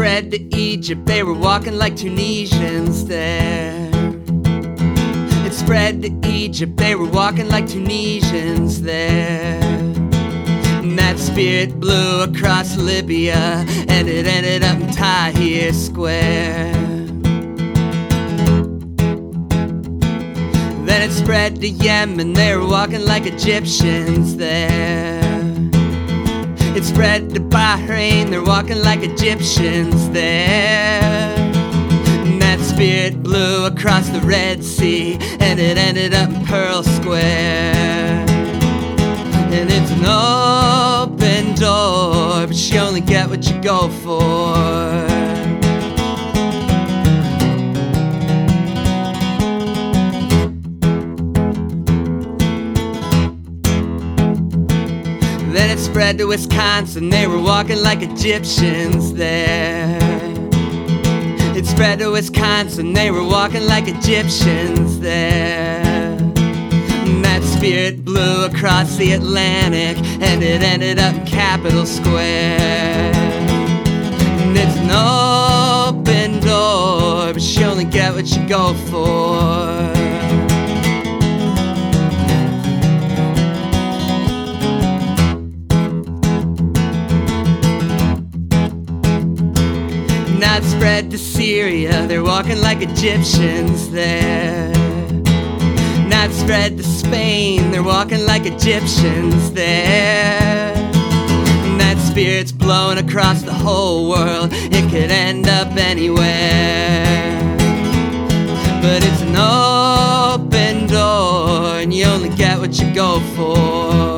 spread to Egypt, they were walking like Tunisians there. It spread to Egypt, they were walking like Tunisians there. And that spirit blew across Libya, and it ended up in Tahrir Square. Then it spread to Yemen, they were walking like Egyptians there. It spread to Bahrain, they're walking like Egyptians there. And that spirit blew across the Red Sea, and it ended up in Pearl Square. And it's an open door, but you only get what you go for. Then it spread to Wisconsin, they were walking like Egyptians there. It spread to Wisconsin, they were walking like Egyptians there. And that spirit blew across the Atlantic, and it ended up in Capitol Square. And it's an open door, but you only get what you go for. Now it spread to Syria, they're walking like Egyptians there. Now it spread to Spain, they're walking like Egyptians there. And that spirit's blowing across the whole world, it could end up anywhere. But it's an open door, and you only get what you go for.